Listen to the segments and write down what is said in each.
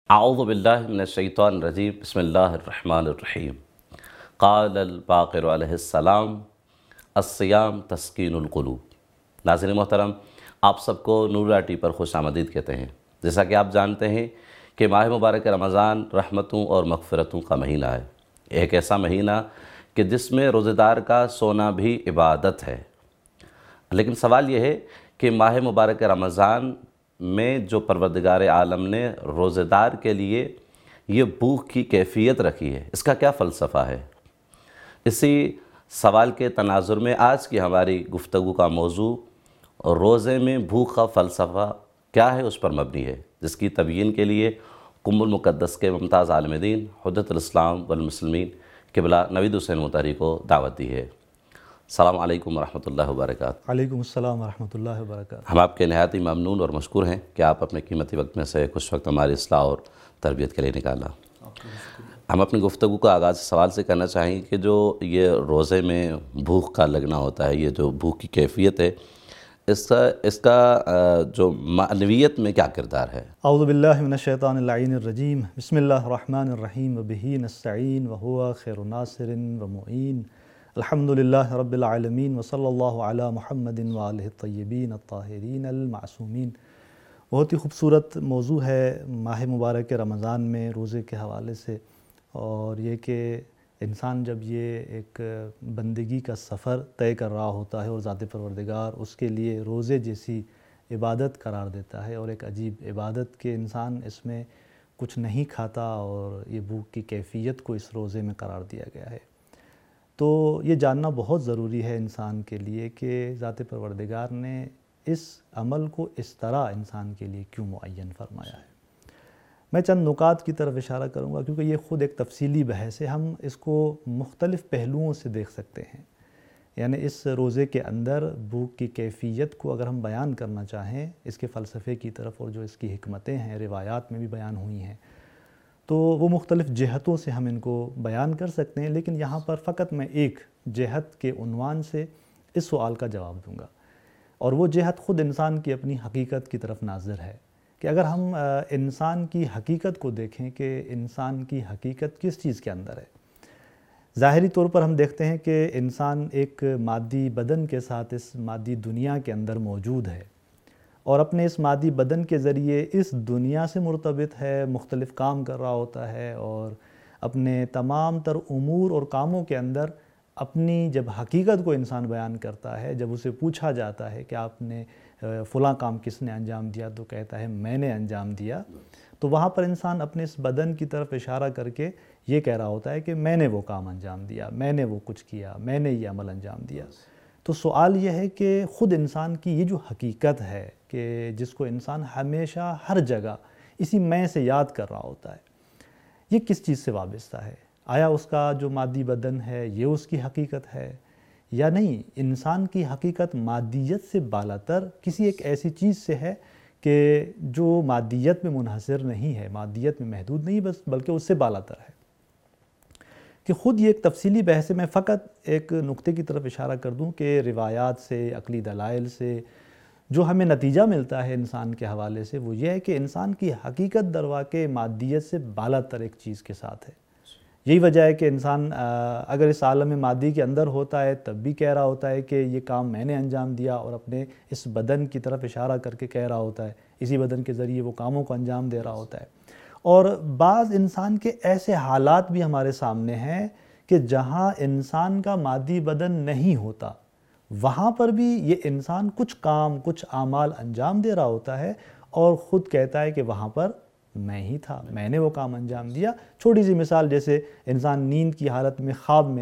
اعوذ باللہ من الشیطان الرجیم بسم اللہ الرحمن الرحیم قال الباقر علیہ السلام الصیام تسکین القلوب۔ ناظرین محترم، آپ سب کو نور ٹی پر خوش آمدید کہتے ہیں۔ جیسا کہ آپ جانتے ہیں کہ ماہ مبارک رمضان رحمتوں اور مغفرتوں کا مہینہ ہے، ایک ایسا مہینہ کہ جس میں روزہ دار کا سونا بھی عبادت ہے۔ لیکن سوال یہ ہے کہ ماہ مبارک رمضان میں جو پروردگار عالم نے روزہ دار کے لیے یہ بھوک کی کیفیت رکھی ہے، اس کا کیا فلسفہ ہے؟ اسی سوال کے تناظر میں آج کی ہماری گفتگو کا موضوع روزے میں بھوک کا فلسفہ کیا ہے اس پر مبنی ہے، جس کی تبیین کے لیے قم المقدس کے ممتاز عالم دین حجت الاسلام والمسلمین قبلہ نوید حسین مطہری کو دعوت دی ہے۔ السلام علیکم ورحمۃ اللہ وبرکاتہ۔ وعلیکم السلام ورحمۃ اللہ وبرکاتہ۔ ہم آپ کے نہایت ہی ممنون اور مشکور ہیں کہ آپ اپنے قیمتی وقت میں سے کچھ وقت ہماری اصلاح اور تربیت کے لیے نکالا۔ ہم اپنی گفتگو کا آغاز سوال سے کرنا چاہیں کہ جو یہ روزے میں بھوک کا لگنا ہوتا ہے، یہ جو بھوک کی کیفیت ہے، اس کا جو معنویت میں کیا کردار ہے؟ اعوذ باللہ من الشیطان اللعین الرجیم، بسم اللہ الرحمن الرحیم، وبہ نستعین وہو خیر ناصر ومعین، الحمدللہ رب العالمین، وصلی اللہ علی محمد وآلہ الطیبین الطاہرین المعصومین۔ بہت ہی خوبصورت موضوع ہے ماہ مبارک رمضان میں روزے کے حوالے سے، اور یہ کہ انسان جب یہ ایک بندگی کا سفر طے کر رہا ہوتا ہے اور ذات پروردگار اس کے لیے روزے جیسی عبادت قرار دیتا ہے، اور ایک عجیب عبادت کہ انسان اس میں کچھ نہیں کھاتا، اور یہ بھوک کی کیفیت کو اس روزے میں قرار دیا گیا ہے، تو یہ جاننا بہت ضروری ہے انسان کے لیے کہ ذات پروردگار نے اس عمل کو اس طرح انسان کے لیے کیوں معین فرمایا ہے۔ میں چند نکات کی طرف اشارہ کروں گا کیونکہ یہ خود ایک تفصیلی بحث ہے، ہم اس کو مختلف پہلوؤں سے دیکھ سکتے ہیں۔ یعنی اس روزے کے اندر بھوک کی کیفیت کو اگر ہم بیان کرنا چاہیں اس کے فلسفے کی طرف، اور جو اس کی حکمتیں ہیں روایات میں بھی بیان ہوئی ہیں، تو وہ مختلف جہتوں سے ہم ان کو بیان کر سکتے ہیں، لیکن یہاں پر فقط میں ایک جہت کے عنوان سے اس سوال کا جواب دوں گا، اور وہ جہت خود انسان کی اپنی حقیقت کی طرف ناظر ہے کہ اگر ہم انسان کی حقیقت کو دیکھیں کہ انسان کی حقیقت کس چیز کے اندر ہے۔ ظاہری طور پر ہم دیکھتے ہیں کہ انسان ایک مادی بدن کے ساتھ اس مادی دنیا کے اندر موجود ہے، اور اپنے اس مادی بدن کے ذریعے اس دنیا سے مرتبط ہے، مختلف کام کر رہا ہوتا ہے، اور اپنے تمام تر امور اور کاموں کے اندر اپنی جب حقیقت کو انسان بیان کرتا ہے، جب اسے پوچھا جاتا ہے کہ آپ نے فلاں کام کس نے انجام دیا، تو کہتا ہے میں نے انجام دیا، تو وہاں پر انسان اپنے اس بدن کی طرف اشارہ کر کے یہ کہہ رہا ہوتا ہے کہ میں نے وہ کام انجام دیا، میں نے وہ کچھ کیا، میں نے یہ عمل انجام دیا۔ تو سوال یہ ہے کہ خود انسان کی یہ جو حقیقت ہے کہ جس کو انسان ہمیشہ ہر جگہ اسی میں سے یاد کر رہا ہوتا ہے، یہ کس چیز سے وابستہ ہے؟ آیا اس کا جو مادی بدن ہے یہ اس کی حقیقت ہے یا نہیں؟ انسان کی حقیقت مادیت سے بالاتر کسی ایک ایسی چیز سے ہے کہ جو مادیت میں منحصر نہیں ہے، مادیت میں محدود نہیں، بلکہ اس سے بالاتر ہے، کہ خود یہ ایک تفصیلی بحث ہے۔ میں فقط ایک نقطے کی طرف اشارہ کر دوں کہ روایات سے، عقلی دلائل سے جو ہمیں نتیجہ ملتا ہے انسان کے حوالے سے، وہ یہ ہے کہ انسان کی حقیقت درواقع مادیت سے بالاتر ایک چیز کے ساتھ ہے۔ یہی وجہ ہے کہ انسان اگر اس عالم مادی کے اندر ہوتا ہے تب بھی کہہ رہا ہوتا ہے کہ یہ کام میں نے انجام دیا، اور اپنے اس بدن کی طرف اشارہ کر کے کہہ رہا ہوتا ہے، اسی بدن کے ذریعے وہ کاموں کو انجام دے رہا ہوتا ہے۔ اور بعض انسان کے ایسے حالات بھی ہمارے سامنے ہیں کہ جہاں انسان کا مادی بدن نہیں ہوتا، وہاں پر بھی یہ انسان کچھ کام، کچھ اعمال انجام دے رہا ہوتا ہے، اور خود کہتا ہے کہ وہاں پر میں ہی تھا، میں نے وہ کام انجام دیا۔ چھوٹی سی مثال، جیسے انسان نیند کی حالت میں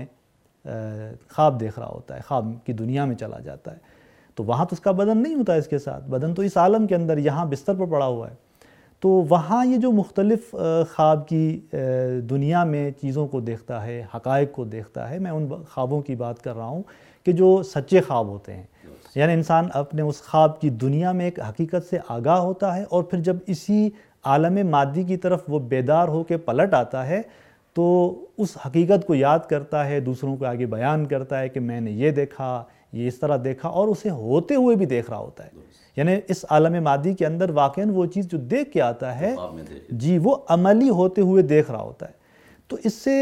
خواب دیکھ رہا ہوتا ہے، خواب کی دنیا میں چلا جاتا ہے، تو وہاں تو اس کا بدن نہیں ہوتا، اس کے ساتھ بدن تو اس عالم کے اندر یہاں بستر پر پڑا ہوا ہے، تو وہاں یہ جو مختلف خواب کی دنیا میں چیزوں کو دیکھتا ہے، حقائق کو دیکھتا ہے، میں ان خوابوں کی بات کر رہا ہوں کہ جو سچے خواب ہوتے ہیں، یعنی انسان اپنے اس خواب کی دنیا میں ایک حقیقت سے آگاہ ہوتا ہے، اور پھر جب اسی عالم مادی کی طرف وہ بیدار ہو کے پلٹ آتا ہے تو اس حقیقت کو یاد کرتا ہے، دوسروں کو آگے بیان کرتا ہے کہ میں نے یہ دیکھا، یہ اس طرح دیکھا، اور اسے ہوتے ہوئے بھی دیکھ رہا ہوتا ہے۔ یعنی اس عالم مادی کے اندر واقعاً وہ چیز جو دیکھ کے آتا ہے جی وہ عملی ہوتے ہوئے دیکھ رہا ہوتا ہے. تو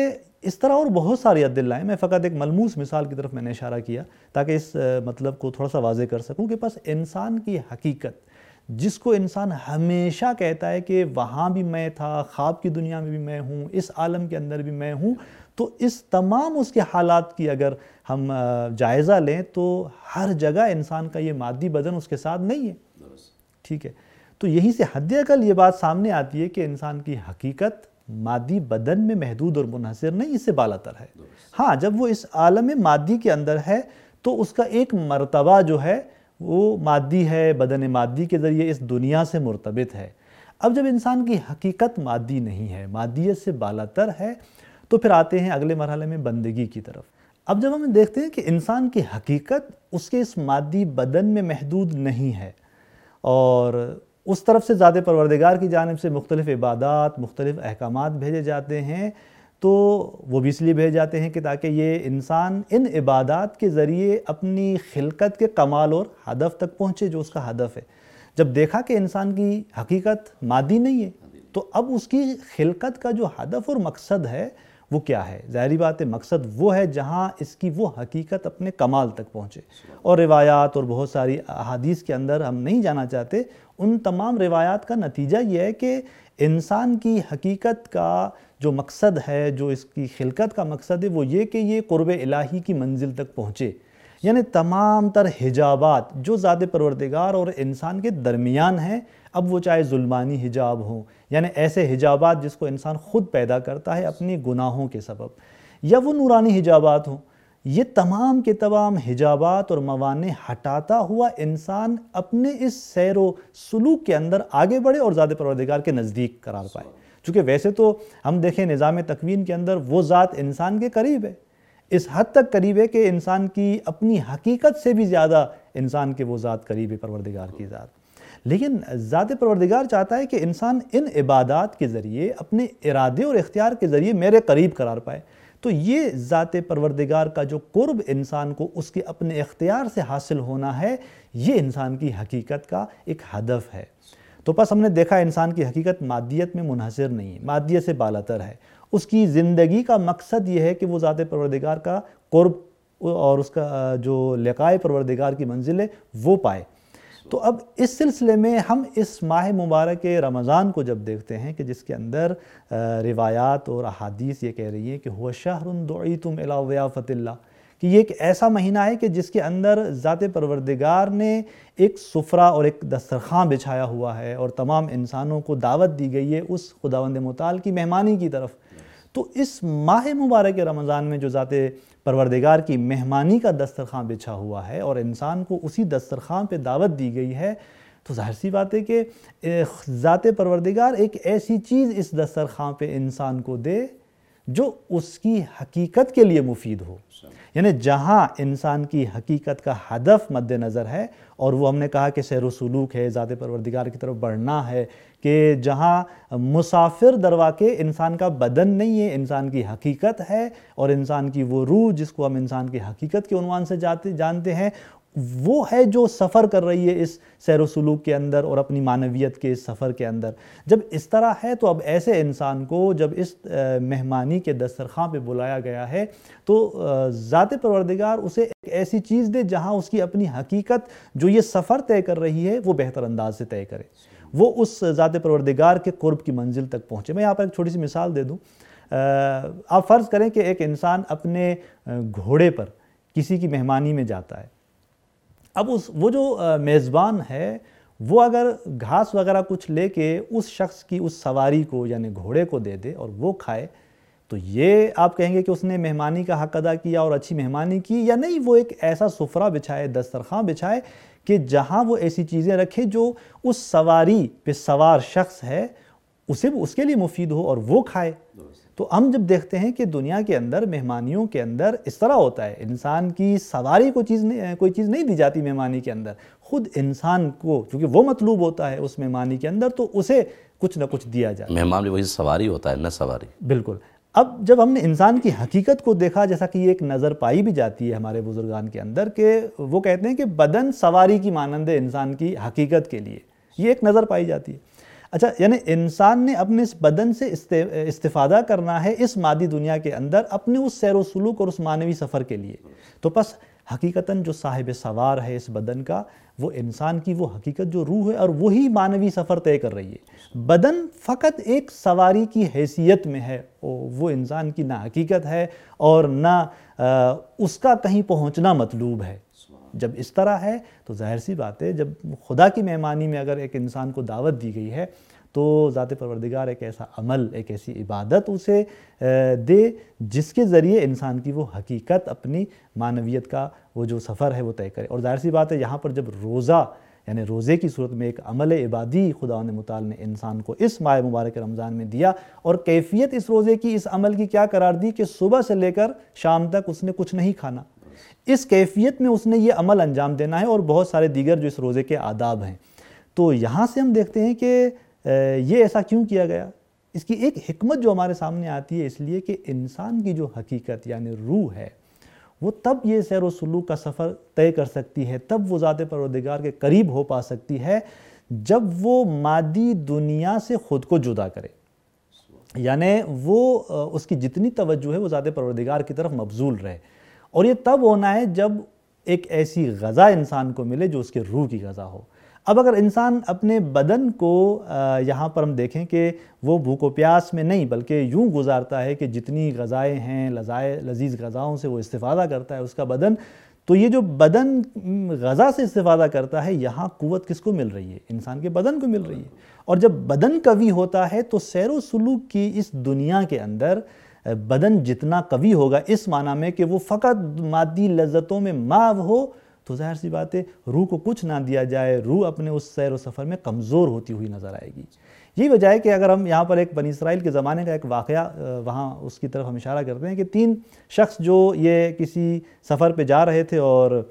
اس طرح اور بہت ساری ادلہ ہیں. میں فقط ایک ملموس مثال کی طرف میں نے اشارہ کیا تاکہ اس مطلب کو تھوڑا سا واضح کر سکوں کہ بس انسان کی حقیقت جس کو انسان ہمیشہ کہتا ہے کہ وہاں بھی میں تھا، خواب کی دنیا میں بھی میں ہوں، اس عالم کے اندر بھی میں ہوں، تو اس تمام اس کے حالات کی اگر ہم جائزہ لیں تو ہر جگہ انسان کا یہ مادی بدن اس کے ساتھ نہیں ہے. ٹھیک ہے، تو یہی سے حد اقل یہ بات سامنے آتی ہے کہ انسان کی حقیقت مادی بدن میں محدود اور منحصر نہیں، اس سے بالاتر ہے. ہاں جب وہ اس عالم مادی کے اندر ہے تو اس کا ایک مرتبہ جو ہے وہ مادی ہے، بدن مادی کے ذریعے اس دنیا سے مرتبط ہے. اب جب انسان کی حقیقت مادی نہیں ہے، مادیت سے بالاتر ہے، تو پھر آتے ہیں اگلے مرحلے میں بندگی کی طرف. اب جب ہم دیکھتے ہیں کہ انسان کی حقیقت اس کے اس مادی بدن میں محدود نہیں ہے اور اس طرف سے ذات پروردگار کی جانب سے مختلف عبادات، مختلف احکامات بھیجے جاتے ہیں، تو وہ بھی اس لیے بھیجے جاتے ہیں کہ تاکہ یہ انسان ان عبادات کے ذریعے اپنی خلقت کے کمال اور ہدف تک پہنچے جو اس کا ہدف ہے. جب دیکھا کہ انسان کی حقیقت مادی نہیں ہے تو اب اس کی خلقت کا جو ہدف اور مقصد ہے وہ کیا ہے؟ ظاہری بات ہے مقصد وہ ہے جہاں اس کی وہ حقیقت اپنے کمال تک پہنچے. اور روایات اور بہت ساری احادیث کے اندر ہم نہیں جانا چاہتے، ان تمام روایات کا نتیجہ یہ ہے کہ انسان کی حقیقت کا جو مقصد ہے، جو اس کی خلقت کا مقصد ہے، وہ یہ کہ یہ قرب الہی کی منزل تک پہنچے. یعنی تمام تر حجابات جو ذات پروردگار اور انسان کے درمیان ہیں، اب وہ چاہے ظلمانی حجاب ہوں، یعنی ایسے حجابات جس کو انسان خود پیدا کرتا ہے اپنی گناہوں کے سبب، یا وہ نورانی حجابات ہوں، یہ تمام کے تمام حجابات اور موانع ہٹاتا ہوا انسان اپنے اس سیر و سلوک کے اندر آگے بڑھے اور ذات پروردگار کے نزدیک قرار پائے. چونکہ ویسے تو ہم دیکھیں نظام تکوین کے اندر وہ ذات انسان کے قریب ہے، اس حد تک قریب ہے کہ انسان کی اپنی حقیقت سے بھی زیادہ انسان کے وہ ذات قریب ہے، پروردگار کی ذات. لیکن ذات پروردگار چاہتا ہے کہ انسان ان عبادات کے ذریعے اپنے ارادے اور اختیار کے ذریعے میرے قریب قرار پائے. تو یہ ذات پروردگار کا جو قرب انسان کو اس کے اپنے اختیار سے حاصل ہونا ہے، یہ انسان کی حقیقت کا ایک ہدف ہے. تو پس ہم نے دیکھا انسان کی حقیقت مادیت میں منحصر نہیں ہے، مادیت سے بالاتر ہے. اس کی زندگی کا مقصد یہ ہے کہ وہ ذات پروردگار کا قرب اور اس کا جو لقائے پروردگار کی منزل ہے وہ پائے. تو اب اس سلسلے میں ہم اس ماہ مبارک رمضان کو جب دیکھتے ہیں کہ جس کے اندر روایات اور احادیث یہ کہہ رہی ہیں کہ هو شہر دعیتم الی ضیافۃ اللہ، کہ یہ ایک ایسا مہینہ ہے کہ جس کے اندر ذات پروردگار نے ایک سفرہ اور ایک دسترخوان بچھایا ہوا ہے اور تمام انسانوں کو دعوت دی گئی ہے اس خداوند متعال کی مہمانی کی طرف. تو اس ماہ مبارک رمضان میں جو ذات پروردگار کی مہمانی کا دسترخوان بچھا ہوا ہے اور انسان کو اسی دسترخوان پہ دعوت دی گئی ہے، تو ظاہر سی بات ہے کہ ذات پروردگار ایک ایسی چیز اس دسترخوان پہ انسان کو دے جو اس کی حقیقت کے لیے مفید ہو. یعنی جہاں انسان کی حقیقت کا ہدف مد نظر ہے، اور وہ ہم نے کہا کہ سیر و سلوک ہے، ذات پروردگار کی طرف بڑھنا ہے، کہ جہاں مسافر درواقع انسان کا بدن نہیں ہے، انسان کی حقیقت ہے، اور انسان کی وہ روح جس کو ہم انسان کی حقیقت کے عنوان سے جانتے ہیں، وہ ہے جو سفر کر رہی ہے اس سیر و سلوک کے اندر اور اپنی معنویت کے اس سفر کے اندر. جب اس طرح ہے تو اب ایسے انسان کو جب اس مہمانی کے دسترخوان پہ بلایا گیا ہے تو ذات پروردگار اسے ایک ایسی چیز دے جہاں اس کی اپنی حقیقت جو یہ سفر طے کر رہی ہے وہ بہتر انداز سے طے کرے، وہ اس ذات پروردگار کے قرب کی منزل تک پہنچے. میں یہاں پر ایک چھوٹی سی مثال دے دوں. آپ فرض کریں کہ ایک انسان اپنے گھوڑے پر کسی کی مہمانی میں جاتا ہے. اب وہ جو میزبان ہے وہ اگر گھاس وغیرہ کچھ لے کے اس شخص کی اس سواری کو یعنی گھوڑے کو دے دے اور وہ کھائے، تو یہ آپ کہیں گے کہ اس نے مہمانی کا حق ادا کیا اور اچھی مہمانی کی، یا نہیں وہ ایک ایسا سفرہ بچھائے، دسترخوان بچھائے کہ جہاں وہ ایسی چیزیں رکھے جو اس سواری پہ سوار شخص ہے اسے اس کے لیے مفید ہو اور وہ کھائے. تو ہم جب دیکھتے ہیں کہ دنیا کے اندر مہمانیوں کے اندر اس طرح ہوتا ہے، انسان کی سواری کوئی چیز نہیں دی جاتی مہمانی کے اندر، خود انسان کو چونکہ وہ مطلوب ہوتا ہے اس مہمانی کے اندر تو اسے کچھ نہ کچھ دیا جاتا ہے. مہمان بھی وہی سواری ہوتا ہے نہ سواری. بالکل. اب جب ہم نے انسان کی حقیقت کو دیکھا، جیسا کہ یہ ایک نظر پائی بھی جاتی ہے ہمارے بزرگان کے اندر، کہ وہ کہتے ہیں کہ بدن سواری کی مانند ہے انسان کی حقیقت کے لیے، یہ ایک نظر پائی جاتی ہے۔ اچھا، یعنی انسان نے اپنے اس بدن سے استفادہ کرنا ہے اس مادی دنیا کے اندر اپنے اس سیر و سلوک اور اس معنوی سفر کے لیے، تو پس حقیقتاً جو صاحب سوار ہے اس بدن کا، وہ انسان کی وہ حقیقت جو روح ہے، اور وہی معنوی سفر طے کر رہی ہے۔ بدن فقط ایک سواری کی حیثیت میں ہے، وہ انسان کی نہ حقیقت ہے اور نہ اس کا کہیں پہنچنا مطلوب ہے۔ جب اس طرح ہے تو ظاہر سی بات ہے، جب خدا کی مہمانی میں اگر ایک انسان کو دعوت دی گئی ہے تو ذات پروردگار ایک ایسا عمل، ایک ایسی عبادت اسے دے جس کے ذریعے انسان کی وہ حقیقت، اپنی معنویت کا وہ جو سفر ہے وہ طے کرے۔ اور ظاہر سی بات ہے یہاں پر جب روزہ، یعنی روزے کی صورت میں ایک عمل عبادی خدا متعال نے انسان کو اس ماہ مبارک رمضان میں دیا، اور کیفیت اس روزے کی، اس عمل کی کیا قرار دی کہ صبح سے لے کر شام تک اس نے کچھ نہیں کھانا، اس کیفیت میں اس نے یہ عمل انجام دینا ہے، اور بہت سارے دیگر جو اس روزے کے آداب ہیں۔ تو یہاں سے ہم دیکھتے ہیں کہ یہ ایسا کیوں کیا گیا۔ اس کی ایک حکمت جو ہمارے سامنے آتی ہے، اس لیے کہ انسان کی جو حقیقت یعنی روح ہے، وہ تب یہ سیر و سلوک کا سفر طے کر سکتی ہے، تب وہ ذات پروردگار کے قریب ہو پا سکتی ہے جب وہ مادی دنیا سے خود کو جدا کرے، یعنی وہ اس کی جتنی توجہ ہے وہ ذات پروردگار کی طرف مبذول رہے۔ اور یہ تب ہونا ہے جب ایک ایسی غذا انسان کو ملے جو اس کے روح کی غذا ہو۔ اب اگر انسان اپنے بدن کو یہاں پر ہم دیکھیں کہ وہ بھوک و پیاس میں نہیں بلکہ یوں گزارتا ہے کہ جتنی غذائیں ہیں، لذیذ غذاؤں سے وہ استفادہ کرتا ہے اس کا بدن، تو یہ جو بدن غذا سے استفادہ کرتا ہے، یہاں قوت کس کو مل رہی ہے؟ انسان کے بدن کو مل رہی ہے۔ اور جب بدن قوی ہوتا ہے تو سیر و سلوک کی اس دنیا کے اندر بدن جتنا قوی ہوگا، اس معنی میں کہ وہ فقط مادی لذتوں میں ماو ہو، تو ظاہر سی بات ہے روح کو کچھ نہ دیا جائے، روح اپنے اس سیر و سفر میں کمزور ہوتی ہوئی نظر آئے گی۔ یہی وجہ ہے کہ اگر ہم یہاں پر ایک بنی اسرائیل کے زمانے کا ایک واقعہ وہاں اس کی طرف ہم اشارہ کرتے ہیں کہ 3 شخص جو یہ کسی سفر پہ جا رہے تھے اور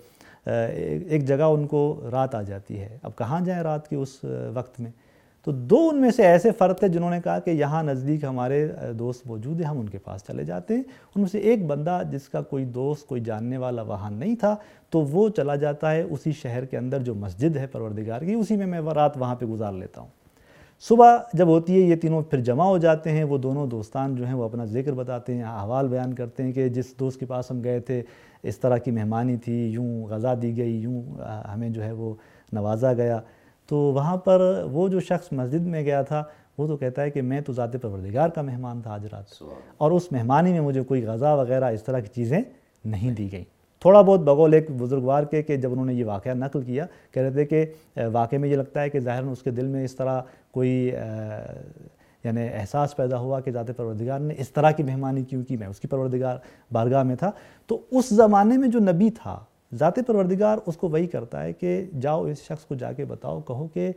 ایک جگہ ان کو رات آ جاتی ہے، اب کہاں جائیں رات کے اس وقت میں؟ تو 2 ان میں سے ایسے فرد تھے جنہوں نے کہا کہ یہاں نزدیک ہمارے دوست موجود ہیں، ہم ان کے پاس چلے جاتے ہیں۔ ان میں سے ایک بندہ جس کا کوئی دوست، کوئی جاننے والا وہاں نہیں تھا، تو وہ چلا جاتا ہے اسی شہر کے اندر جو مسجد ہے پروردگار کی، اسی میں رات وہاں پہ گزار لیتا ہوں۔ صبح جب ہوتی ہے یہ تینوں پھر جمع ہو جاتے ہیں، وہ دونوں دوستان جو ہیں وہ اپنا ذکر بتاتے ہیں، احوال بیان کرتے ہیں کہ جس دوست کے پاس ہم گئے تھے اس طرح کی مہمانی تھی، یوں غذا دی گئی، یوں ہمیں جو ہے وہ نوازا گیا۔ تو وہاں پر وہ جو شخص مسجد میں گیا تھا وہ تو کہتا ہے کہ میں تو ذات پروردگار کا مہمان تھا آج رات، اور اس مہمانی میں مجھے کوئی غذا وغیرہ اس طرح کی چیزیں نہیں دی گئیں۔ تھوڑا بہت بقول ایک بزرگوار کے کہ جب انہوں نے یہ واقعہ نقل کیا، کہہ رہے تھے کہ واقعے میں یہ لگتا ہے کہ ظاہراً اس کے دل میں اس طرح کوئی یعنی احساس پیدا ہوا کہ ذات پروردگار نے اس طرح کی مہمانی کیوں کی، میں اس کی پروردگار بارگاہ میں تھا۔ تو اس زمانے میں جو نبی تھا، ذات پروردگار اس کو وہی کرتا ہے کہ جاؤ اس شخص کو جا کے بتاؤ، کہو کہ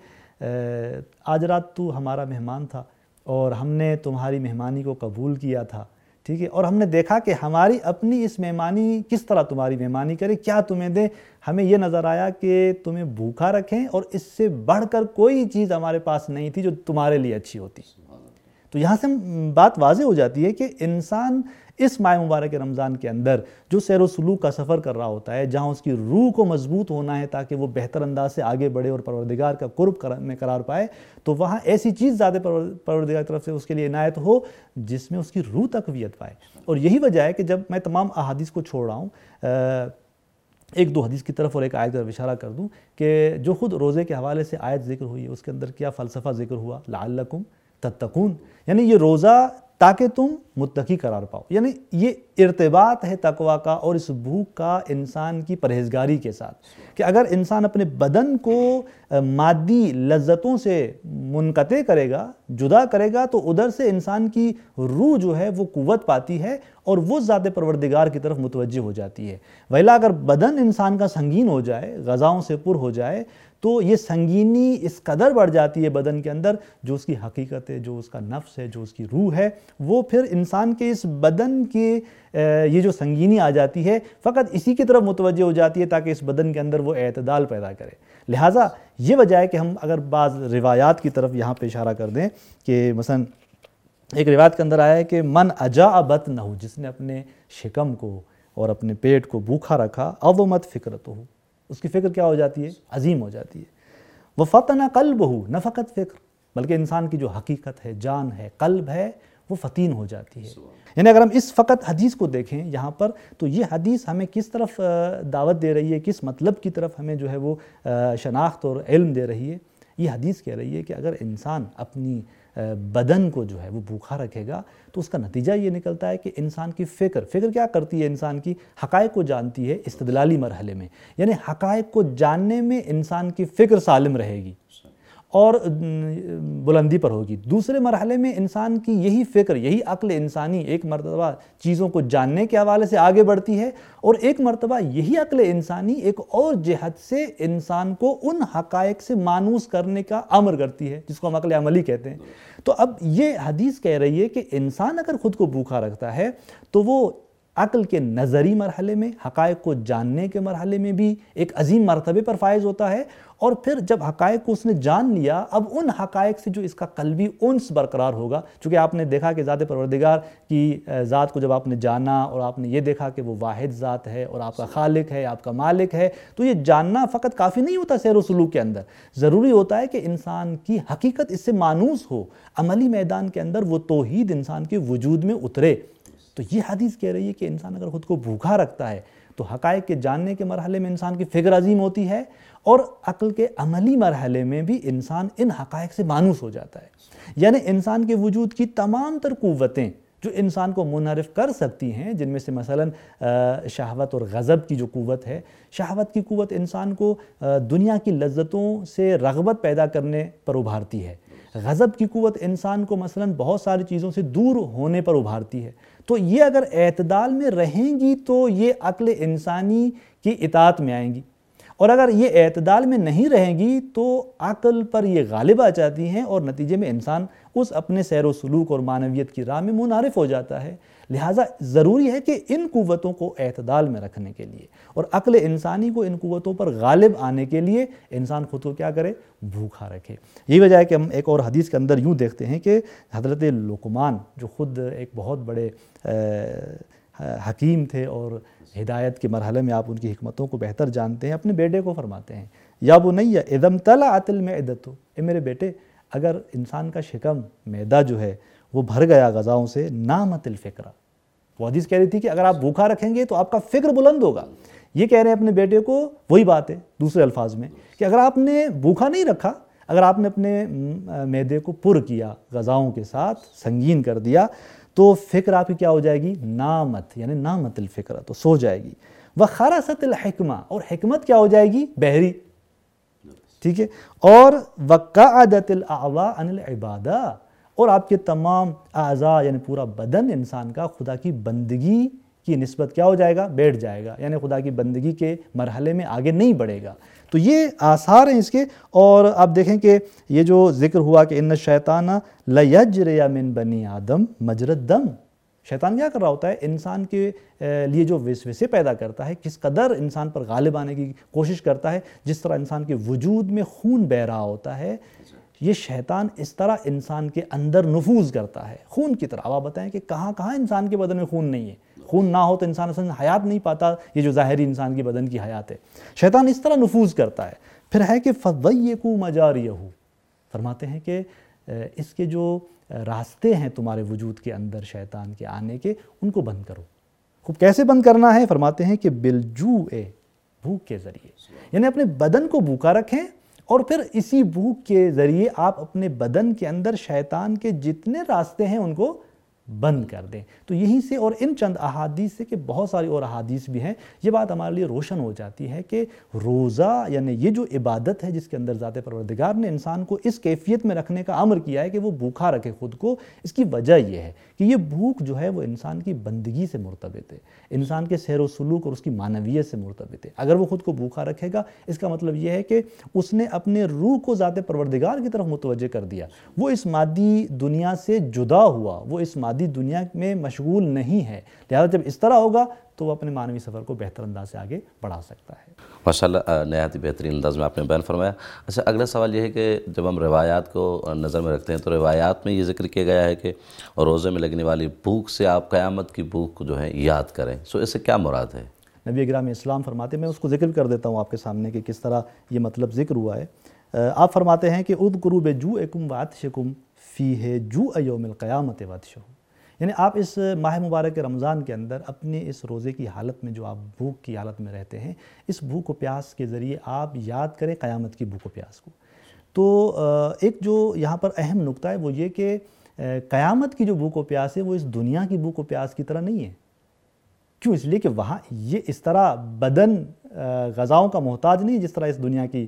آج رات تو ہمارا مہمان تھا اور ہم نے تمہاری مہمانی کو قبول کیا تھا، ٹھیک ہے، اور ہم نے دیکھا کہ ہماری اپنی اس مہمانی کس طرح تمہاری مہمانی کرے، کیا تمہیں دیں، ہمیں یہ نظر آیا کہ تمہیں بھوکا رکھیں، اور اس سے بڑھ کر کوئی چیز ہمارے پاس نہیں تھی جو تمہارے لیے اچھی ہوتی۔ تو یہاں سے بات واضح ہو جاتی ہے کہ انسان اس ماہ مبارک رمضان کے اندر جو سیر و سلوک کا سفر کر رہا ہوتا ہے، جہاں اس کی روح کو مضبوط ہونا ہے تاکہ وہ بہتر انداز سے آگے بڑھے اور پروردگار کا قرب میں قرار پائے، تو وہاں ایسی چیز ذات پروردگار کی طرف سے اس کے لیے عنایت ہو جس میں اس کی روح تقویت پائے۔ اور یہی وجہ ہے کہ جب میں تمام احادیث کو چھوڑ رہا ہوں، 1-2 حدیث کی طرف اور ایک آیت کی طرف اشارہ کر دوں کہ جو خود روزے کے حوالے سے آیت ذکر ہوئی ہے، اس کے اندر کیا فلسفہ ذکر ہوا، لعلکم تتقون، یعنی یہ روزہ تاکہ تم متقی قرار پاؤ، یعنی یہ ارتباط ہے تقویٰ کا اور اس بھوک کا انسان کی پرہیزگاری کے ساتھ، کہ اگر انسان اپنے بدن کو مادی لذتوں سے منقطع کرے گا، جدا کرے گا، تو ادھر سے انسان کی روح جو ہے وہ قوت پاتی ہے اور وہ ذات پروردگار کی طرف متوجہ ہو جاتی ہے۔ ویلا اگر بدن انسان کا سنگین ہو جائے، غذاؤں سے پر ہو جائے، تو یہ سنگینی اس قدر بڑھ جاتی ہے بدن کے اندر، جو اس کی حقیقت ہے، جو اس کا نفس ہے، جو اس کی روح ہے، وہ پھر انسان کے اس بدن کے یہ جو سنگینی آ جاتی ہے فقط اسی کی طرف متوجہ ہو جاتی ہے تاکہ اس بدن کے اندر وہ اعتدال پیدا کرے۔ لہٰذا یہ وجہ ہے کہ ہم اگر بعض روایات کی طرف یہاں پہ اشارہ کر دیں کہ مثلا ایک روایت کے اندر آیا ہے کہ من اجاء بطنہ، جس نے اپنے شکم کو اور اپنے پیٹ کو بھوکھا رکھا، عظمت فکرتہ، اس کی فکر کیا ہو جاتی ہے؟ عظیم ہو جاتی ہے۔ وفطن قلبہ، نہ فقط فکر بلکہ انسان کی جو حقیقت ہے، جان ہے، قلب ہے، وہ فطین ہو جاتی ہے۔ یعنی اگر ہم اس فقط حدیث کو دیکھیں یہاں پر، تو یہ حدیث ہمیں کس طرف دعوت دے رہی ہے، کس مطلب کی طرف ہمیں جو ہے وہ شناخت اور علم دے رہی ہے؟ یہ حدیث کہہ رہی ہے کہ اگر انسان اپنی بدن کو جو ہے وہ بھوکھا رکھے گا تو اس کا نتیجہ یہ نکلتا ہے کہ انسان کی فکر کیا کرتی ہے؟ انسان کی حقائق کو جانتی ہے استدلالی مرحلے میں، یعنی حقائق کو جاننے میں انسان کی فکر سالم رہے گی اور بلندی پر ہوگی۔ دوسرے مرحلے میں انسان کی یہی فکر، یہی عقل انسانی ایک مرتبہ چیزوں کو جاننے کے حوالے سے آگے بڑھتی ہے، اور ایک مرتبہ یہی عقل انسانی ایک اور جہت سے انسان کو ان حقائق سے مانوس کرنے کا امر کرتی ہے، جس کو ہم عقل عملی کہتے ہیں۔ تو اب یہ حدیث کہہ رہی ہے کہ انسان اگر خود کو بھوکھا رکھتا ہے تو وہ عقل کے نظری مرحلے میں، حقائق کو جاننے کے مرحلے میں بھی ایک عظیم مرتبے پر فائز ہوتا ہے، اور پھر جب حقائق کو اس نے جان لیا، اب ان حقائق سے جو اس کا قلبی انس برقرار ہوگا، چونکہ آپ نے دیکھا کہ ذات پروردگار کی ذات کو جب آپ نے جانا اور آپ نے یہ دیکھا کہ وہ واحد ذات ہے اور آپ کا خالق ہے، آپ کا مالک ہے، تو یہ جاننا فقط کافی نہیں ہوتا سیر و سلوک کے اندر، ضروری ہوتا ہے کہ انسان کی حقیقت اس سے مانوس ہو، عملی میدان کے اندر وہ توحید انسان کے وجود میں اترے۔ تو یہ حدیث کہہ رہی ہے کہ انسان اگر خود کو بھوکھا رکھتا ہے تو حقائق کے جاننے کے مرحلے میں انسان کی فکر عظیم ہوتی ہے، اور عقل کے عملی مرحلے میں بھی انسان ان حقائق سے مانوس ہو جاتا ہے۔ یعنی انسان کے وجود کی تمام تر قوتیں جو انسان کو منحرف کر سکتی ہیں، جن میں سے مثلا شہوت اور غضب کی جو قوت ہے، شہوت کی قوت انسان کو دنیا کی لذتوں سے رغبت پیدا کرنے پر ابھارتی ہے، غضب کی قوت انسان کو مثلا بہت ساری چیزوں سے دور ہونے پر ابھارتی ہے۔ تو یہ اگر اعتدال میں رہیں گی تو یہ عقل انسانی کی اطاعت میں آئیں گی، اور اگر یہ اعتدال میں نہیں رہیں گی تو عقل پر یہ غالب آ جاتی ہیں، اور نتیجے میں انسان اس اپنے سیر و سلوک اور معنویت کی راہ میں منحرف ہو جاتا ہے۔ لہٰذا ضروری ہے کہ ان قوتوں کو اعتدال میں رکھنے کے لیے اور عقل انسانی کو ان قوتوں پر غالب آنے کے لیے انسان خود کو کیا کرے؟ بھوکھا رکھے۔ یہی وجہ ہے کہ ہم ایک اور حدیث کے اندر یوں دیکھتے ہیں کہ حضرت لقمان جو خود ایک بہت بڑے حکیم تھے اور ہدایت کے مرحلے میں آپ ان کی حکمتوں کو بہتر جانتے ہیں، اپنے بیٹے کو فرماتے ہیں، یا بنی اذا امتلأت المعدۃ، اے میرے بیٹے اگر انسان کا شکم، معدہ جو ہے وہ بھر گیا غذاؤں سے، نامت الفکرہ، وہ حدیث کہہ رہی تھی کہ اگر آپ بھوکھا رکھیں گے تو آپ کا فکر بلند ہوگا۔ یہ کہہ رہے ہیں اپنے بیٹے کو، وہی بات ہے دوسرے الفاظ میں کہ اگر آپ نے بھوکھا نہیں رکھا، اگر آپ نے اپنے معدے کو پر کیا غذاؤں کے ساتھ، سنگین کر دیا، تو فکر آپ کی کیا ہو جائے گی؟ نامت، یعنی نامت الفکرہ، تو سو جائے گی۔ وخرست الحکمہ، اور حکمت کیا ہو جائے گی؟ بہری، ٹھیک ہے۔ اور وقعدت الاعضاء عن العبادہ، اور آپ کے تمام اعضاء یعنی پورا بدن انسان کا خدا کی بندگی کی نسبت کیا ہو جائے گا؟ بیٹھ جائے گا، یعنی خدا کی بندگی کے مرحلے میں آگے نہیں بڑھے گا۔ تو یہ آثار ہیں اس کے، اور آپ دیکھیں کہ یہ جو ذکر ہوا کہ ان الشیطان لیجری من بنی آدم مجری الدم، شیطان کیا کر رہا ہوتا ہے؟ انسان کے لیے جو وسوسے پیدا کرتا ہے، کس قدر انسان پر غالب آنے کی کوشش کرتا ہے، جس طرح انسان کے وجود میں خون بہہ رہا ہوتا ہے، یہ شیطان اس طرح انسان کے اندر نفوذ کرتا ہے خون کی طرح۔ اب آپ بتائیں کہ کہاں کہاں انسان کے بدن میں خون نہیں ہے، خون نہ ہو تو انسان اصلا حیات نہیں پاتا، یہ جو ظاہری انسان کی بدن کی حیات ہے، شیطان اس طرح نفوذ کرتا ہے۔ پھر ہے کہ فَضَيِّقُوا مَجَارِيَهُ، فرماتے ہیں کہ اس کے جو راستے ہیں تمہارے وجود کے اندر شیطان کے آنے کے، ان کو بند کرو۔ خوب کیسے بند کرنا ہے؟ فرماتے ہیں کہ بالجوع، بھوک کے ذریعے، یعنی اپنے بدن کو بھوکا رکھیں، اور پھر اسی بھوک کے ذریعے آپ اپنے بدن کے اندر شیطان کے جتنے راستے ہیں ان کو بند کر دیں۔ تو یہیں سے اور ان چند احادیث سے کہ بہت ساری اور احادیث بھی ہیں، یہ بات ہمارے لیے روشن ہو جاتی ہے کہ روزہ یعنی یہ جو عبادت ہے جس کے اندر ذات پروردگار نے انسان کو اس کیفیت میں رکھنے کا امر کیا ہے کہ وہ بھوکھا رکھے خود کو، اس کی وجہ یہ ہے کہ یہ بھوک جو ہے وہ انسان کی بندگی سے مرتبط ہے، انسان کے سیر و سلوک اور اس کی معنویت سے مرتبط ہے۔ اگر وہ خود کو بھوکھا رکھے گا، اس کا مطلب یہ ہے کہ اس نے اپنے روح کو ذات پروردگار کی طرف متوجہ کر دیا، وہ اس مادی دنیا سے جدا ہوا، وہ اس مادی دنیا میں مشغول نہیں ہے، لہذا جب اس طرح ہوگا تو وہ اپنے معنوی سفر کو بہتر انداز سے آگے بڑھا سکتا ہے۔ ماشاءاللہ نہایت ہی بہترین انداز میں آپ نے بیان فرمایا۔ اچھا، اگلا سوال یہ ہے کہ جب ہم روایات کو نظر میں رکھتے ہیں تو روایات میں یہ ذکر کیا گیا ہے کہ روزے میں لگنے والی بھوک سے آپ قیامت کی بھوک کو جو ہے یاد کریں، اس سے کیا مراد ہے؟ نبی اکرم اسلام فرماتے ہیں، میں اس کو ذکر کر دیتا ہوں آپ کے سامنے کہ کس طرح یہ مطلب ذکر ہوا ہے۔ آپ فرماتے ہیں کہ اذکروا بجوعکم وعطشکم فیہ جوع یوم القیامت وعطشہ، یعنی آپ اس ماہ مبارک رمضان کے اندر اپنے اس روزے کی حالت میں جو آپ بھوک کی حالت میں رہتے ہیں، اس بھوک و پیاس کے ذریعے آپ یاد کریں قیامت کی بھوک و پیاس کو۔ تو ایک جو یہاں پر اہم نکتہ ہے وہ یہ کہ قیامت کی جو بھوک و پیاس ہے وہ اس دنیا کی بھوک و پیاس کی طرح نہیں ہے۔ کیوں؟ اس لیے کہ وہاں یہ اس طرح بدن غذاؤں کا محتاج نہیں جس طرح اس دنیا کی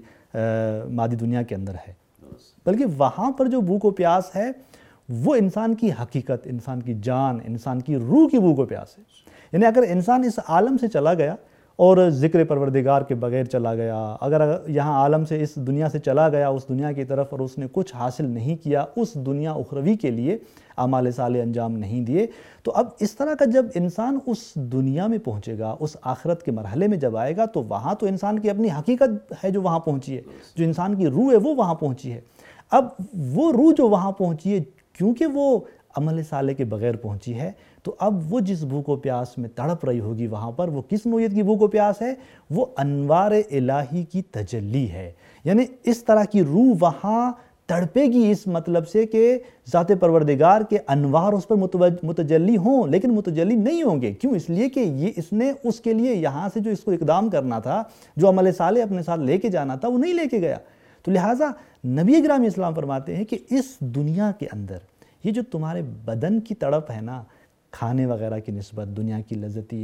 مادی دنیا کے اندر ہے، بلکہ وہاں پر جو بھوک و پیاس ہے وہ انسان کی حقیقت، انسان کی جان، انسان کی روح کی بھوک و پیاس ہے۔ یعنی اگر انسان اس عالم سے چلا گیا اور ذکر پروردگار کے بغیر چلا گیا، اگر یہاں عالم سے اس دنیا سے چلا گیا اس دنیا کی طرف اور اس نے کچھ حاصل نہیں کیا اس دنیا اخروی کے لیے، اعمال صالح انجام نہیں دیے، تو اب اس طرح کا جب انسان اس دنیا میں پہنچے گا، اس آخرت کے مرحلے میں جب آئے گا تو وہاں تو انسان کی اپنی حقیقت ہے جو وہاں پہنچی ہے، جو انسان کی روح ہے وہ وہاں پہنچی ہے۔ اب وہ روح جو وہاں پہنچی ہے کیونکہ وہ عمل صالح کے بغیر پہنچی ہے، تو اب وہ جس بھوک و پیاس میں تڑپ رہی ہوگی وہاں پر، وہ کس نوعیت کی بھوک و پیاس ہے؟ وہ انوار الہی کی تجلی ہے۔ یعنی اس طرح کی روح وہاں تڑپے گی اس مطلب سے کہ ذات پروردگار کے انوار اس پر متجلی ہوں، لیکن متجلی نہیں ہوں گے۔ کیوں؟ اس لیے کہ اس نے اس کے لیے یہاں سے جو اس کو اقدام کرنا تھا، جو عمل صالح اپنے ساتھ لے کے جانا تھا، وہ نہیں لے کے گیا۔ تو لہٰذا نبی اکرم اسلام فرماتے ہیں کہ اس دنیا کے اندر یہ جو تمہارے بدن کی تڑپ ہے نا، کھانے وغیرہ کی نسبت، دنیا کی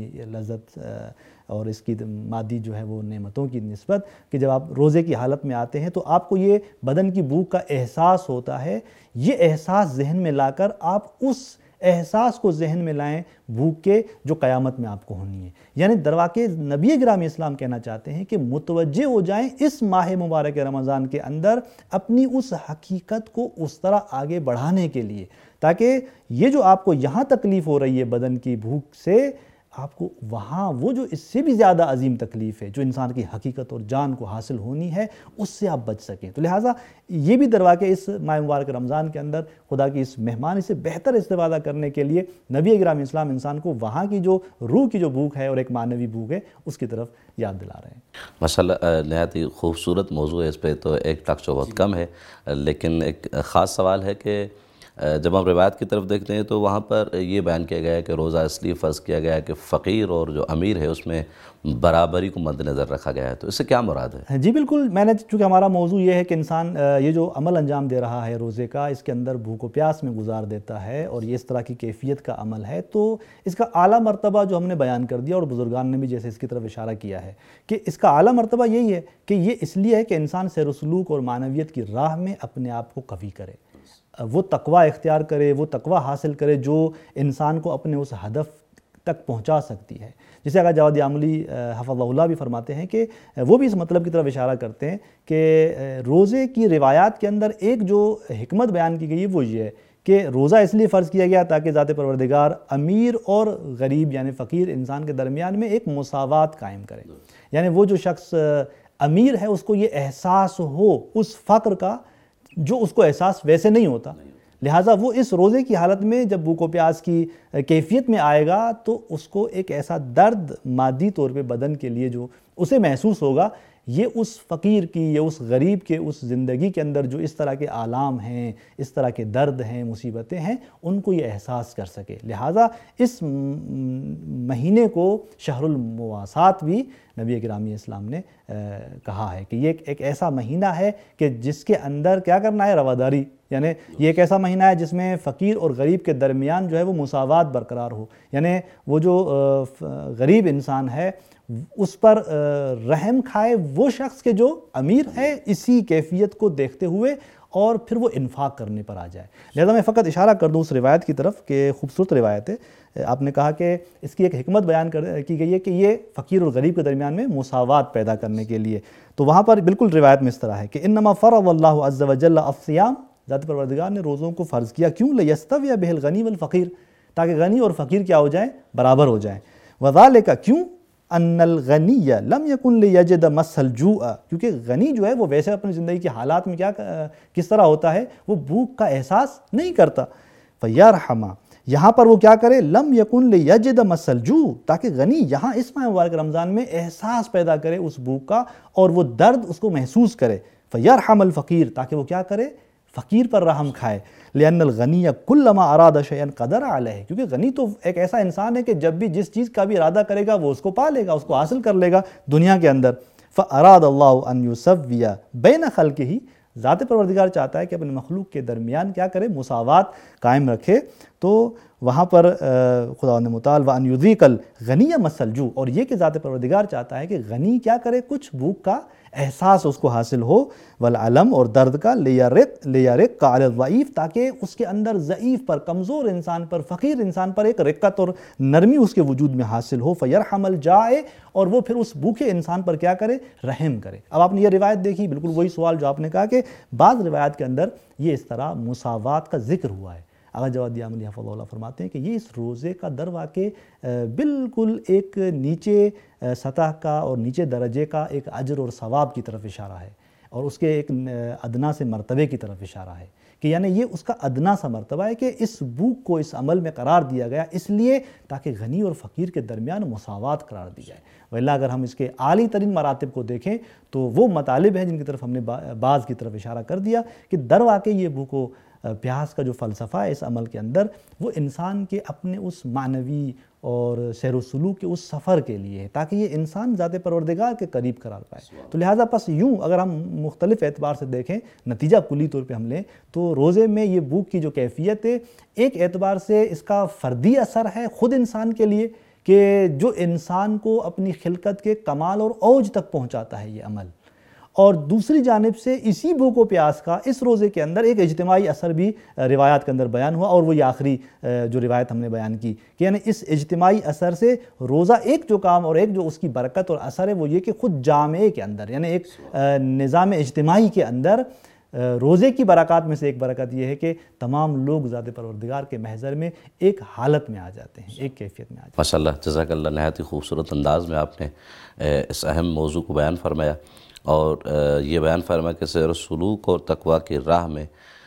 لذت اور اس کی مادی جو ہے وہ نعمتوں کی نسبت، کہ جب آپ روزے کی حالت میں آتے ہیں تو آپ کو یہ بدن کی بھوک کا احساس ہوتا ہے، یہ احساس ذہن میں لا کر آپ اس احساس کو ذہن میں لائیں بھوک کے جو قیامت میں آپ کو ہونی ہے۔ یعنی درواقع نبی اکرم اسلام کہنا چاہتے ہیں کہ متوجہ ہو جائیں اس ماہ مبارک رمضان کے اندر اپنی اس حقیقت کو اس طرح آگے بڑھانے کے لیے، تاکہ یہ جو آپ کو یہاں تکلیف ہو رہی ہے بدن کی بھوک سے، آپ کو وہاں وہ جو اس سے بھی زیادہ عظیم تکلیف ہے جو انسان کی حقیقت اور جان کو حاصل ہونی ہے، اس سے آپ بچ سکیں۔ تو لہٰذا یہ بھی درواقع اس ماہ مبارک رمضان کے اندر خدا کی اس مہمانی سے بہتر استفادہ کرنے کے لیے نبی اکرم اسلام انسان کو وہاں کی جو روح کی جو بھوک ہے اور ایک معنوی بھوک ہے اس کی طرف یاد دلا رہے ہیں۔ ماشاءاللہ نہایت ہی خوبصورت موضوع ہے، اس پہ تو ایک ٹاک شو بہت کم ہے، لیکن ایک خاص سوال ہے کہ جب ہم روایت کی طرف دیکھتے ہیں تو وہاں پر یہ بیان کیا گیا ہے کہ روزہ اس لیے فرض کیا گیا ہے کہ فقیر اور جو امیر ہے اس میں برابری کو مد نظر رکھا گیا ہے، تو اس سے کیا مراد ہے؟ جی بالکل، میں نے چونکہ ہمارا موضوع یہ ہے کہ انسان یہ جو عمل انجام دے رہا ہے روزے کا، اس کے اندر بھوک و پیاس میں گزار دیتا ہے اور یہ اس طرح کی کیفیت کا عمل ہے، تو اس کا اعلیٰ مرتبہ جو ہم نے بیان کر دیا اور بزرگان نے بھی جیسے اس کی طرف اشارہ کیا ہے کہ اس کا اعلیٰ مرتبہ یہی ہے کہ یہ اس لیے ہے کہ انسان سیر و سلوک اور معنویت کی راہ میں اپنے آپ کو قوی کرے، وہ تقوی اختیار کرے، وہ تقوی حاصل کرے جو انسان کو اپنے اس ہدف تک پہنچا سکتی ہے۔ جسے اگر جواد یاملی حفظہ اللہ بھی فرماتے ہیں کہ وہ بھی اس مطلب کی طرف اشارہ کرتے ہیں کہ روزے کی روایات کے اندر ایک جو حکمت بیان کی گئی ہے وہ یہ ہے کہ روزہ اس لیے فرض کیا گیا تاکہ ذات پروردگار امیر اور غریب یعنی فقیر انسان کے درمیان میں ایک مساوات قائم کرے، یعنی وہ جو شخص امیر ہے اس کو یہ احساس ہو اس فقر کا جو اس کو احساس ویسے نہیں ہوتا، لہٰذا وہ اس روزے کی حالت میں جب بھوک و پیاس کی کیفیت میں آئے گا تو اس کو ایک ایسا درد مادی طور پہ بدن کے لیے جو اسے محسوس ہوگا، یہ اس فقیر کی یا اس غریب کے اس زندگی کے اندر جو اس طرح کے آلام ہیں، اس طرح کے درد ہیں، مصیبتیں ہیں، ان کو یہ احساس کر سکے۔ لہٰذا اس مہینے کو شہر المواسات بھی نبی اکرامی اسلام نے کہا ہے کہ یہ ایک ایسا مہینہ ہے کہ جس کے اندر کیا کرنا ہے؟ رواداری، یعنی یہ ایک ایسا مہینہ ہے جس میں فقیر اور غریب کے درمیان جو ہے وہ مساوات برقرار ہو، یعنی وہ جو غریب انسان ہے اس پر رحم کھائے وہ شخص کے جو امیر ہے، اسی کیفیت کو دیکھتے ہوئے اور پھر وہ انفاق کرنے پر آ جائے۔ لہذا میں فقط اشارہ کر دوں اس روایت کی طرف کہ خوبصورت روایت ہے، آپ نے کہا کہ اس کی ایک حکمت بیان کی گئی ہے کہ یہ فقیر اور غریب کے درمیان میں مساوات پیدا کرنے کے لیے، تو وہاں پر بالکل روایت میں اس طرح ہے کہ انما فرض اللہ عز وجل الصیام، ذات پروردگار نے روزوں کو فرض کیا، کیوں؟ لیستوی بہ الغنی والفقیر، تاکہ غنی اور فقیر کیا ہو جائیں؟ برابر ہو جائیں۔ وذالک، کیوں؟ ان الغنی لم یکن لیجد مس الجوع، کیونکہ غنی جو ہے وہ ویسے اپنی زندگی کے حالات میں کس طرح ہوتا ہے؟ وہ بھوک کا احساس نہیں کرتا۔ فیرحم، یہاں پر وہ کیا کرے؟ لم یکن لیجد مس الجوع، تاکہ غنی یہاں اس ماہ مبارک رمضان میں احساس پیدا کرے اس بھوک کا اور وہ درد اس کو محسوس کرے۔ فیرحم الفقیر، تاکہ وہ کیا کرے؟ فقیر پر رحم کھائے۔ لأن الغنی کلما اراد شیئا قدر علیہ، کیونکہ غنی تو ایک ایسا انسان ہے کہ جب بھی جس چیز کا بھی ارادہ کرے گا وہ اس کو پا لے گا، اس کو حاصل کر لے گا دنیا کے اندر۔ فاراد اللہ ان یسوی بین خلقہ، ذات پروردگار چاہتا ہے کہ اپنے مخلوق کے درمیان کیا کرے؟ مساوات قائم رکھے۔ تو وہاں پر خداوند متعال وان یذیق الغنی مس الجوع، اور یہ کہ ذات پروردگار چاہتا ہے کہ غنی کیا کرے؟ کچھ بھوک کا احساس اس کو حاصل ہو، والعلم، اور درد کا، لیرق علی الضعیف، تاکہ اس کے اندر ضعیف پر، کمزور انسان پر، فقیر انسان پر ایک رقت اور نرمی اس کے وجود میں حاصل ہو۔ فیرحم الجائع، اور وہ پھر اس بھوکے انسان پر کیا کرے؟ رحم کرے۔ اب آپ نے یہ روایت دیکھی، بالکل وہی سوال جو آپ نے کہا کہ بعض روایات کے اندر یہ اس طرح مساوات کا ذکر ہوا ہے۔ آغا جواد دیامنی حفظہ اللہ فرماتے ہیں کہ یہ اس روزے کا در واقع بالکل ایک نیچے سطح کا اور نیچے درجے کا ایک اجر اور ثواب کی طرف اشارہ ہے، اور اس کے ایک ادنا سے مرتبے کی طرف اشارہ ہے، کہ یعنی یہ اس کا ادنا سا مرتبہ ہے کہ اس بھوک کو اس عمل میں قرار دیا گیا اس لیے تاکہ غنی اور فقیر کے درمیان مساوات قرار دی جائے۔ وإلا اگر ہم اس کے عالی ترین مراتب کو دیکھیں تو وہ مطالب ہیں جن کی طرف ہم نے بعض کی طرف اشارہ کر دیا کہ در واقع یہ بھوک و پیاس کا جو فلسفہ ہے اس عمل کے اندر، وہ انسان کے اپنے اس معنوی اور سیر و سلوک کے اس سفر کے لیے ہے، تاکہ یہ انسان ذات پروردگار کے قریب قرار پائے۔ تو لہٰذا پس یوں اگر ہم مختلف اعتبار سے دیکھیں، نتیجہ کلی طور پہ ہم لیں تو روزے میں یہ بھوک کی جو کیفیت ہے، ایک اعتبار سے اس کا فردی اثر ہے خود انسان کے لیے، کہ جو انسان کو اپنی خلقت کے کمال اور اوج تک پہنچاتا ہے یہ عمل، اور دوسری جانب سے اسی بھوک و پیاس کا اس روزے کے اندر ایک اجتماعی اثر بھی روایات کے اندر بیان ہوا، اور وہ یہ آخری جو روایت ہم نے بیان کی کہ یعنی اس اجتماعی اثر سے روزہ ایک جو کام اور ایک جو اس کی برکت اور اثر ہے وہ یہ کہ خود جامعے کے اندر، یعنی ایک نظام اجتماعی کے اندر روزے کی برکات میں سے ایک برکت یہ ہے کہ تمام لوگ ذات پروردگار کے محضر میں ایک حالت میں آ جاتے ہیں، ایک کیفیت میں آ جاتے ہیں۔ ماشاءاللہ، جزاک اللہ، نہایت ہی خوبصورت انداز میں آپ نے اس اہم موضوع کو بیان فرمایا، اور یہ بیان فرمایا کہ سیر و سلوک اور تقویٰ کی راہ میں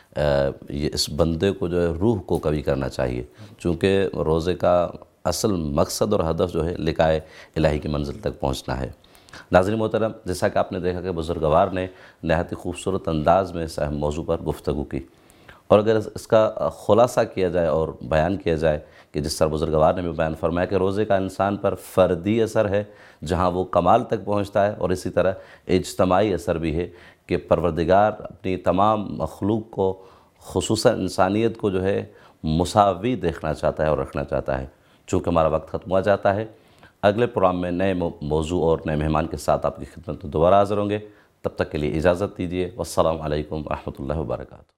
یہ اس بندے کو جو ہے روح کو قوی کرنا چاہیے، چونکہ روزے کا اصل مقصد اور ہدف جو ہے لقائے الہی کی منزل تک پہنچنا ہے۔ ناظرین محترم، جیسا کہ آپ نے دیکھا کہ بزرگوار نے نہایت ہی خوبصورت انداز میں اس اہم موضوع پر گفتگو کی، اور اگر اس کا خلاصہ کیا جائے اور بیان کیا جائے کہ جس طرح بزرگوار نے بھی بیان فرمایا کہ روزے کا انسان پر فردی اثر ہے جہاں وہ کمال تک پہنچتا ہے، اور اسی طرح اجتماعی اثر بھی ہے کہ پروردگار اپنی تمام مخلوق کو، خصوصاً انسانیت کو جو ہے مساوی دیکھنا چاہتا ہے اور رکھنا چاہتا ہے۔ چونکہ ہمارا وقت ختم ہوا جاتا ہے، اگلے پروگرام میں نئے موضوع اور نئے مہمان کے ساتھ آپ کی خدمت میں دوبارہ حاضر ہوں گے، تب تک کے لیے اجازت دیجیے۔ والسلام علیکم ورحمۃ اللہ وبرکاتہ۔